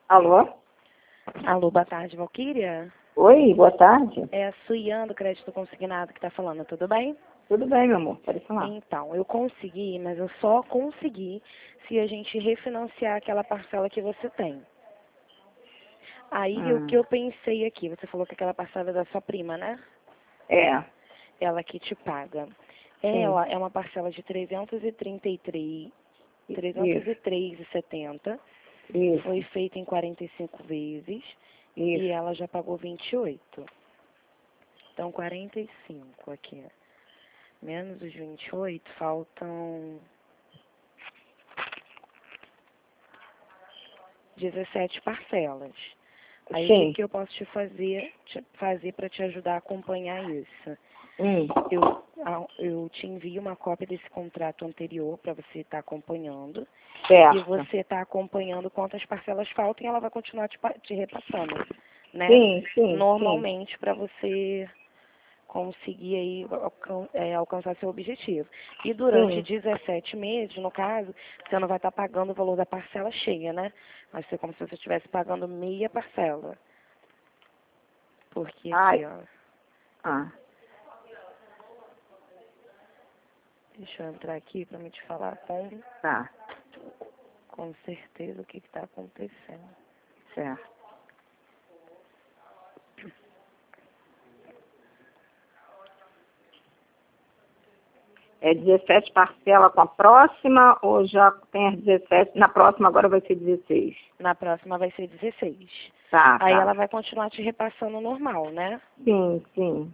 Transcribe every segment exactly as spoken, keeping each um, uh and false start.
Alô? Alô, boa tarde, Valquíria. Oi, boa tarde. É a Suian do Crédito Consignado que está falando, tudo bem? Tudo bem, meu amor, pode falar. Então, eu consegui, mas eu só consegui se a gente refinanciar aquela parcela que você tem. Aí, o que Hum. eu pensei aqui, você falou que aquela parcela é da sua prima, né? É, Ela que te paga. sim, Ela é uma parcela de trezentos e trinta e três, trezentos isso, e três e setenta. isso, Foi feita em quarenta e cinco vezes e isso. ela já pagou vinte e oito. Então, quarenta e cinco aqui. Menos os vinte e oito, faltam dezessete parcelas. Aí o que, Sim. que eu posso te fazer te fazer para te ajudar a acompanhar isso? Hum. Eu, a- eu te envio uma cópia desse contrato anterior para você estar acompanhando. E Certo. você está acompanhando quantas parcelas faltam e ela vai continuar te, pa- te repassando, né? Sim, sim, Normalmente para você conseguir aí alcan é, alcançar seu objetivo. E durante sim. dezessete meses, no caso, você não vai estar pagando o valor da parcela cheia, né? Vai ser como se você estivesse pagando meia parcela. Porque Ai, aqui, ó, ah, deixa eu entrar aqui para me te falar com, tá, com certeza o que está acontecendo. certo. É dezessete parcela com a próxima ou já tem as dezessete? Na próxima agora vai ser dezesseis. Na próxima vai ser dezesseis. Tá, Aí tá. ela vai continuar te repassando normal, né? Sim, sim.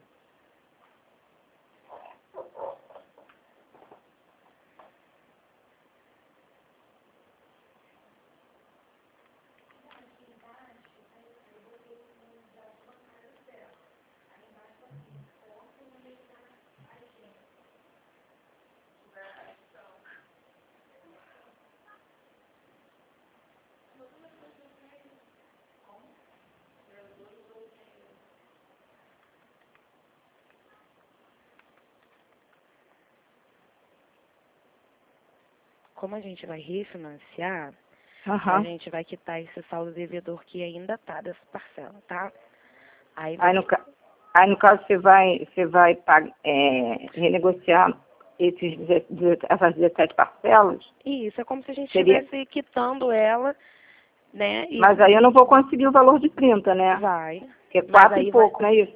Como a gente vai refinanciar, a Aham. gente vai quitar esse saldo devedor que ainda tá dessa parcela, tá? Aí Aí vai no, ca- aí no caso você vai, você vai pag- é, renegociar esses, deze- deze- essas dezessete parcelas, isso, é como se a gente seria, estivesse quitando ela, né? E mas aí eu não vou conseguir o valor de trinta, né? vai. Que é Mas quatro e aí vai, pouco, não é isso?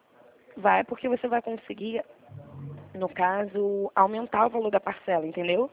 vai porque você vai conseguir, no caso, aumentar o valor da parcela, entendeu?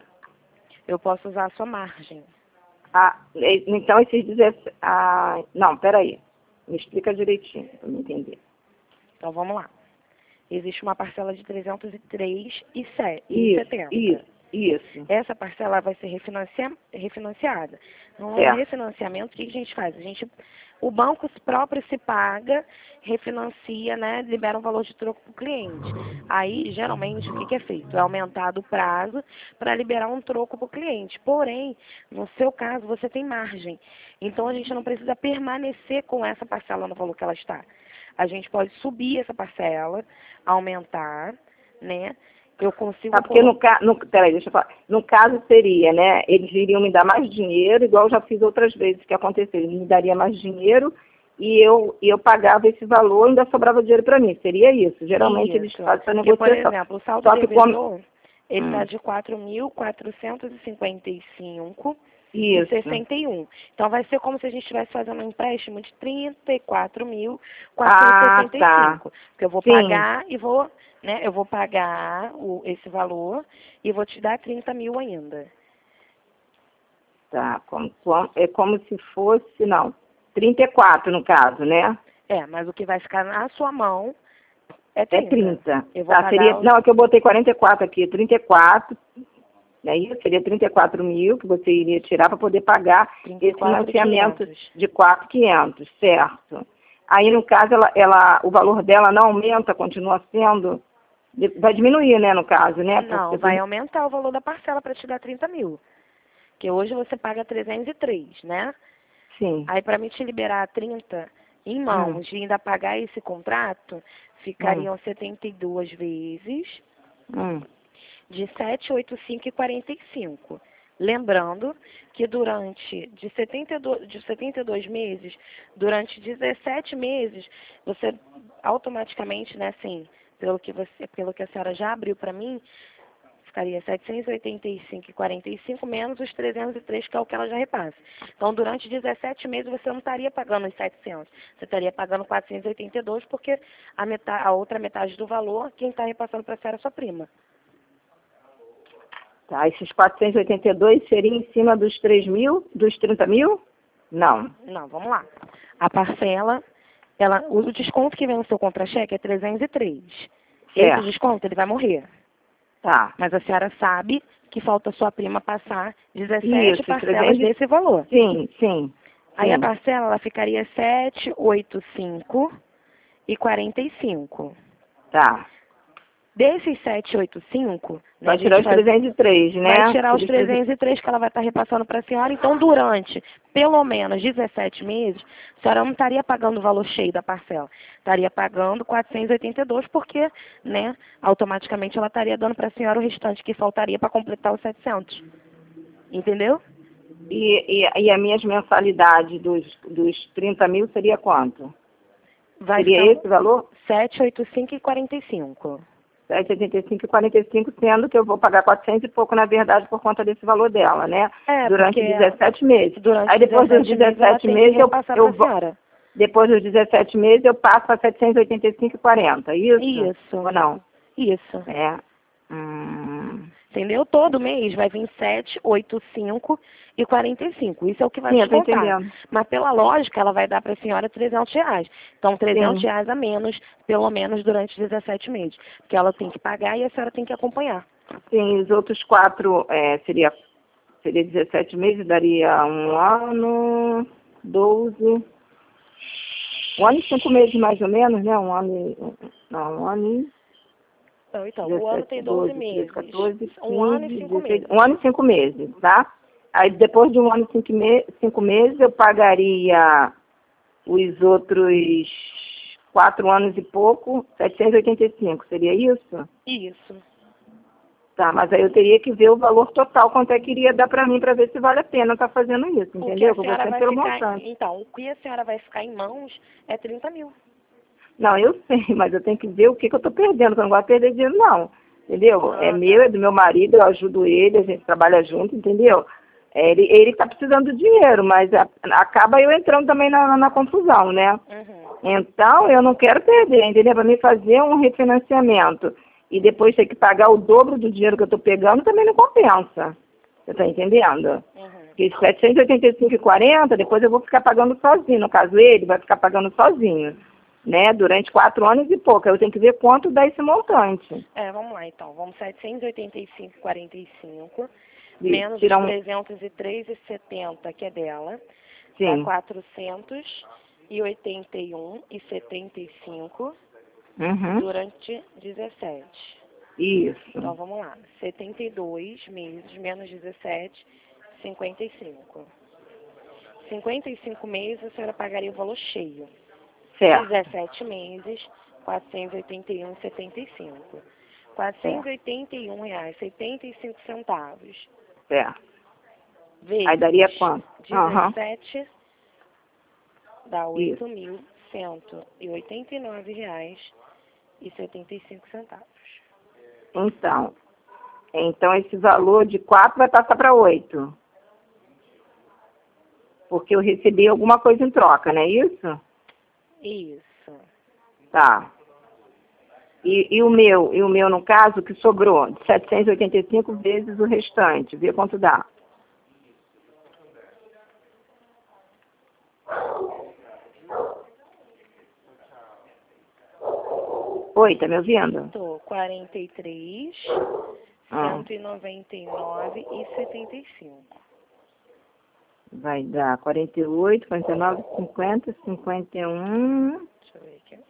Eu posso usar a sua margem. Ah, e- então esses dezessete, ah, não, peraí, me explica direitinho, para me entender. Então vamos lá. Existe uma parcela de trezentos e três e Isso, setenta. isso, isso, Essa parcela vai ser refinancia, refinanciada. No certo. refinanciamento, o que a gente faz? A gente, o banco próprio se paga, refinancia, né, libera um valor de troco para o cliente. Aí, geralmente, o que, que é feito? É aumentado o prazo para liberar um troco para o cliente. Porém, no seu caso, você tem margem. Então, a gente não precisa permanecer com essa parcela no valor que ela está. A gente pode subir essa parcela, aumentar, né? Eu consigo Tá, porque no colocar. caso, peraí, deixa eu falar. No caso seria, né, eles iriam me dar mais dinheiro, igual eu já fiz outras vezes que aconteceu. Eles me dariam mais dinheiro e eu, e eu pagava esse valor e ainda sobrava dinheiro para mim. Seria isso. Geralmente eles Isso. fazem essa Porque, por negociação. exemplo, o saldo Só que como... devedor, ele está Hum, de quatro mil quatrocentos e cinquenta e cinco e isso. sessenta e um. Então, vai ser como se a gente estivesse fazendo um empréstimo de trinta e quatro mil quatrocentos e Ah, sessenta e tá. cinco. Porque eu vou Sim, pagar e vou, né, eu vou pagar o, esse valor e vou te dar trinta mil ainda. tá. Como, como- é como se fosse, não, trinta e quatro no caso, né? É, mas o que vai ficar na sua mão é É trinta. trinta. Eu vou Tá, seria, pagar os não, é que eu botei quarenta e quatro aqui, trinta e quatro. Aí seria trinta e quatro mil que você iria tirar para poder pagar esse financiamento trinta e quatro mil e quinhentos. de quatro mil e quinhentos, certo? Aí, no caso, ela, ela, o valor dela não aumenta, continua sendo, vai diminuir, né, no caso, né? Não, Porque, vai aumentar o valor da parcela para te dar trinta mil. Porque hoje você paga trezentos e três, né? sim, Aí para me te liberar trinta em hum, mãos e ainda pagar esse contrato, hum, ficariam setenta e duas vezes hum, de setecentos e oitenta e cinco e quarenta e cinco. Lembrando que durante de setenta e dois, de setenta e dois meses, durante dezessete meses, você automaticamente, né, assim, pelo que você, pelo que a senhora já abriu para mim, ficaria setecentos e oitenta e cinco vírgula quarenta e cinco menos os trezentos e três, que é o que ela já repassa. Então, durante dezessete meses, você não estaria pagando os setecentos. Você estaria pagando quatrocentos e oitenta e dois, porque a, metade, a outra metade do valor, quem está repassando para a senhora é sua prima. Tá, esses quatrocentos e oitenta e dois seriam em cima dos três mil, dos trinta mil? Não. Não, vamos lá. A parcela, ela, o desconto que vem no seu contra-cheque é trezentos e três. Certo. Esse desconto, ele vai morrer. Tá. Mas a senhora sabe que falta a sua prima passar dezessete Isso, parcelas trezentos desse valor. Sim, sim. Aí sim. a parcela ela ficaria setecentos e oitenta e cinco e quarenta e cinco. Tá. Desses setecentos e oitenta e cinco, né, Vai tirar os faz... trezentos e três, né? vai tirar os Os trezentos e três que ela vai estar repassando para a senhora. Então, durante pelo menos dezessete meses, a senhora não estaria pagando o valor cheio da parcela. Estaria pagando quatrocentos e oitenta e dois, porque, né, automaticamente ela estaria dando para a senhora o restante que faltaria para completar os setecentos. Entendeu? E, e, e as minhas mensalidades dos, dos trinta mil seria quanto? Vai seria ficar esse valor? setecentos e oitenta e cinco e quarenta e cinco. setecentos e oitenta e cinco e quarenta e cinco, sendo que eu vou pagar quatrocentos e pouco, na verdade, por conta desse valor dela, né? É, durante porque dezessete meses. durante Aí depois dos dezessete meses, ela tem dezessete que meses, eu, repassar eu para a vou... senhora. Depois dos dezessete meses, eu passo para setecentos e oitenta e cinco e quarenta, isso? Isso. Ou não? Isso. É. Hum... Entendeu? Todo mês vai vir sete, oito, cinco e quarenta e cinco. Isso é o que vai Sim, eu tô descontar. entendendo. Mas pela lógica, ela vai dar para a senhora trezentos reais. Então, trezentos Sim. reais a menos, pelo menos durante dezessete meses. Porque ela tem que pagar e a senhora tem que acompanhar. Sim, os outros quatro, é, seria, seria dezessete meses, daria um ano, doze... Um ano e cinco meses, mais ou menos, né? Um ano e... Não, um ano e... Então, então o ano dezessete, tem doze doze, treze, meses. quatorze, Um ano e quinze, cinco dezesseis... meses. Um ano e cinco meses, tá? Aí depois de um ano e cinco, me... cinco meses, eu pagaria os outros quatro anos e pouco, setecentos e oitenta e cinco, seria isso? Isso. Tá, mas aí eu teria que ver o valor total, quanto é que iria dar para mim, para ver se vale a pena estar fazendo isso, O que entendeu? a Que eu vou senhora sempre vai pelo ficar... montante. Então, o que a senhora vai ficar em mãos é trinta mil. Não, eu sei, mas eu tenho que ver o que, que eu estou perdendo, que eu não gosto de perder dinheiro, não. Entendeu? Ah, É tá. meu, é do meu marido, eu ajudo ele, a gente trabalha junto, entendeu? É, ele ele está precisando de dinheiro, mas a, acaba eu entrando também na, na confusão, né? Uhum. Então, eu não quero perder, entendeu? Para mim fazer um refinanciamento e depois ter que pagar o dobro do dinheiro que eu estou pegando, também não compensa. Você está entendendo? Uhum. Porque setecentos e oitenta e cinco e quarenta, depois eu vou ficar pagando sozinho. No caso, ele vai ficar pagando sozinho, né? Durante quatro anos e pouco. Eu tenho que ver quanto dá esse montante. É, vamos lá então. Vamos setecentos e oitenta e cinco e quarenta e cinco, E menos tirar os um... trezentos e três e setenta, que é dela, Sim. dá quatrocentos e oitenta e um e setenta e cinco Uhum. durante dezessete. Isso. Então vamos lá. setenta e dois meses menos dezessete, cinquenta e cinco. cinquenta e cinco meses a senhora pagaria o valor cheio. Certo. dezessete meses, quatrocentos e oitenta e um e setenta e cinco. quatrocentos e oitenta e um reais e setenta e cinco centavos. Certo. Vezes Aí daria quanto? Aham. dezessete, dá Isso. oito mil cento e oitenta e nove reais e setenta e cinco centavos. Então, então esse valor de quatro vai passar para oito. Porque eu recebi alguma coisa em troca, não é isso? Isso. Tá. E, e o meu, e o meu, no caso, que sobrou, de setecentos e oitenta e cinco vezes o restante. Vê quanto dá. Oi, tá me ouvindo? Tô quarenta e três, Ah. cento e noventa e nove e setenta e cinco. Vai dar quarenta e oito, quarenta e nove, cinquenta, cinquenta e um... Deixa eu ver aqui.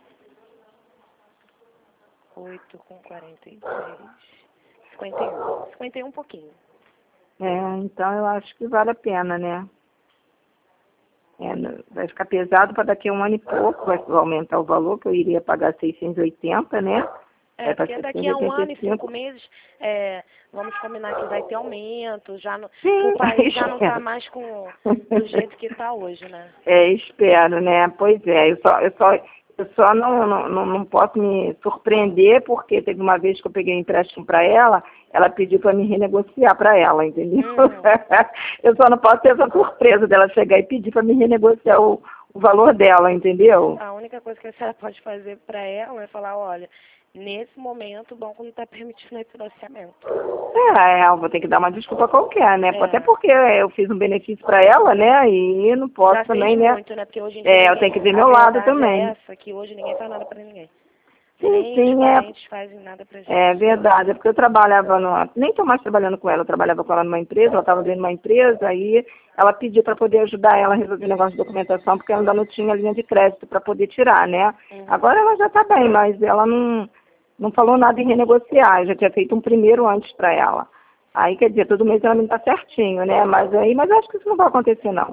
oito com quarenta e três. cinquenta e um. cinquenta e um um pouquinho. É, então eu acho que vale a pena, né? É, vai ficar pesado para daqui a um ano e pouco, vai aumentar o valor, que eu iria pagar seiscentos e oitenta, né? É, porque daqui a um ano e cinco cinco. meses, é, vamos combinar que vai ter aumento, já no, Sim, o país já não está espero. mais com, do jeito que está hoje, né? É, espero, né? Pois é, eu só, eu só, eu só não, não, não posso me surpreender, porque teve uma vez que eu peguei um empréstimo para ela, ela pediu para me renegociar para ela, entendeu? Uhum. Eu só não posso ter essa surpresa dela chegar e pedir para me renegociar o, o valor dela, entendeu? A única coisa que a senhora pode fazer para ela é falar, olha, nesse momento o banco não está permitindo esse financiamento. É, eu vou ter que dar uma desculpa qualquer, né? É. Até porque eu fiz um benefício para ela, né? E não posso Já também, fez né? muito, né? Porque hoje em dia É, eu ninguém, tenho que ver a meu lado verdade é também. essa, que hoje ninguém faz nada para ninguém. Sim, Nem os sim, é. parentes fazem nada pra gente. É verdade, é porque eu trabalhava, no, nem estou mais trabalhando com ela, eu trabalhava com ela numa empresa, ela estava dentro de uma empresa, aí ela pediu para poder ajudar ela a resolver o negócio de documentação, porque ela ainda não tinha linha de crédito para poder tirar, né? Uhum. Agora ela já está bem, mas ela não, não falou nada em renegociar, eu já tinha feito um primeiro antes para ela. Aí, quer dizer, todo mês ela me dá certinho, né? Mas aí, mas acho que isso não vai acontecer, não.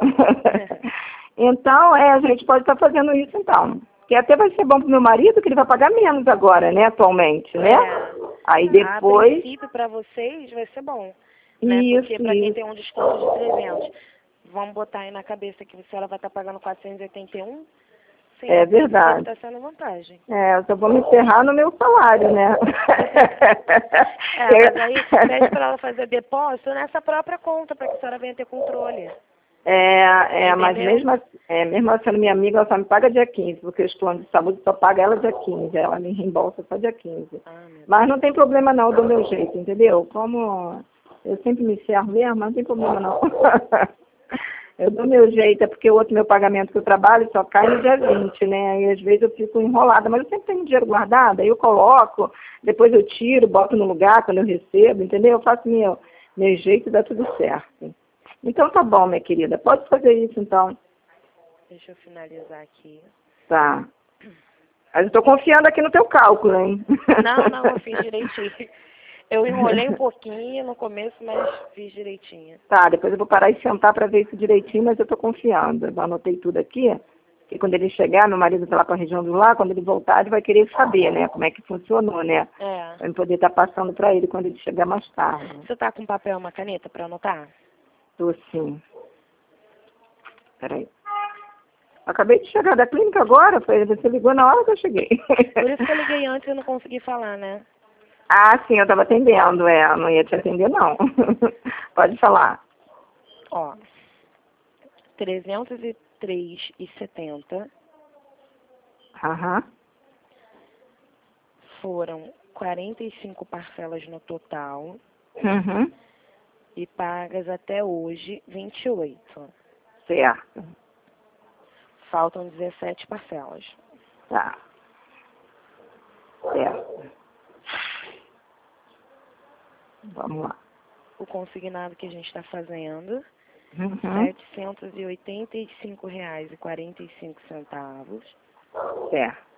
Então, é, a gente pode estar fazendo isso, então. Que até vai ser bom pro meu marido, que ele vai pagar menos agora, né, atualmente, né? É. Aí A depois... princípio, para vocês, vai ser bom. Né? Porque Isso, para quem isso. tem um desconto de trezentos, vamos botar aí na cabeça que a senhora vai estar pagando quatrocentos e oitenta e um. Sim, É a princípio verdade. está sendo vantagem. É, eu só vou me encerrar no meu salário, né? É, mas aí pede para ela fazer depósito nessa própria conta, para que a senhora venha ter controle. É, é, mas Entendeu? mesmo, assim- é, mesmo ela sendo minha amiga, ela só me paga dia quinze, porque os planos de saúde só paga ela dia quinze, ela me reembolsa só dia quinze. Ah, meu Deus. Mas não tem problema não, eu dou meu jeito, entendeu? Como eu sempre me encerro mesmo, mas não tem problema não. Eu dou meu jeito, é porque o outro meu pagamento que eu trabalho só cai no dia vinte, né? E às vezes eu fico enrolada, mas eu sempre tenho dinheiro guardado, aí eu coloco, depois eu tiro, boto no lugar quando eu recebo, entendeu? Eu faço meu, meu jeito e dá tudo certo. Então tá bom, minha querida, pode fazer isso então. Deixa eu finalizar aqui. Tá. Mas eu estou confiando aqui no teu cálculo, hein? Não, não, eu fiz direitinho. Eu enrolei um pouquinho no começo, mas fiz direitinho. Tá, depois eu vou parar e sentar para ver isso direitinho, mas eu estou confiando. Eu anotei tudo aqui, que quando ele chegar, meu marido está lá para a região do lá, quando ele voltar, ele vai querer saber, né, como é que funcionou, né? É. Para eu poder estar passando para ele quando ele chegar mais tarde. Você tá com papel e uma caneta para anotar? Tô sim. Peraí. Acabei de chegar da clínica agora, foi, você ligou na hora que eu cheguei. Por isso que eu liguei antes e eu não consegui falar, né? Ah, sim, eu estava atendendo, é, eu não ia te atender, não. Pode falar. Ó, trezentos e três e setenta Aham. foram quarenta e cinco parcelas no total Uhum. e pagas até hoje vinte e oito. Certo. Faltam dezessete parcelas. Tá. Certo. Vamos lá. O consignado que a gente está fazendo, Uhum. setecentos e oitenta e cinco reais e quarenta e cinco centavos. Certo.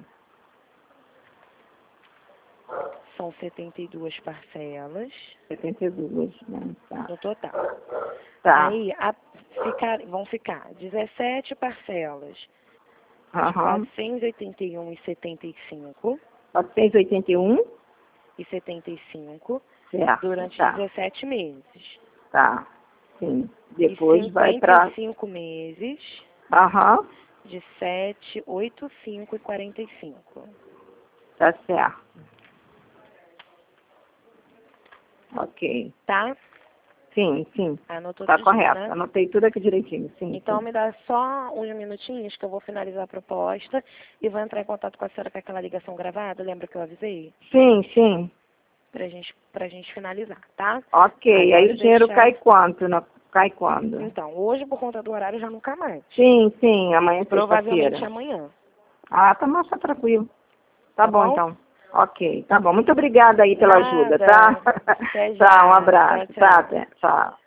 São setenta e duas parcelas setenta e dois, né? Tá. no total. Tá. Aí a, ficar, vão ficar dezessete parcelas de Aham. quatrocentos e oitenta e um e setenta e cinco quatrocentos e oitenta e um. e setenta e cinco Certo. durante Tá. dezessete meses. Tá. Sim. Depois e vai cinquenta pra... e cinco meses Aham. de sete, oito, cinco e quarenta e cinco. Tá certo. Ok. Tá? Sim, sim. Anotou Tá tudo, correto. né? Anotei tudo aqui direitinho, sim. Então sim. me dá só uns minutinhos que eu vou finalizar a proposta e vou entrar em contato com a senhora com aquela ligação gravada, lembra que eu avisei? Sim, sim. Pra gente, pra gente finalizar, tá? Ok. Aí Agora o dinheiro deixar... cai quanto? Não, cai quando? Então, hoje por conta do horário já nunca mais. Sim, sim. Amanhã é Provavelmente sexta-feira. amanhã. Ah, tá, mas tá tranquilo. Tá, Tá bom, bom? então. Ok, tá bom. Muito obrigada aí pela ajuda, Nada. tá? Até Tá, um já. abraço. Tchau, Tá, tchau. até. Tchau.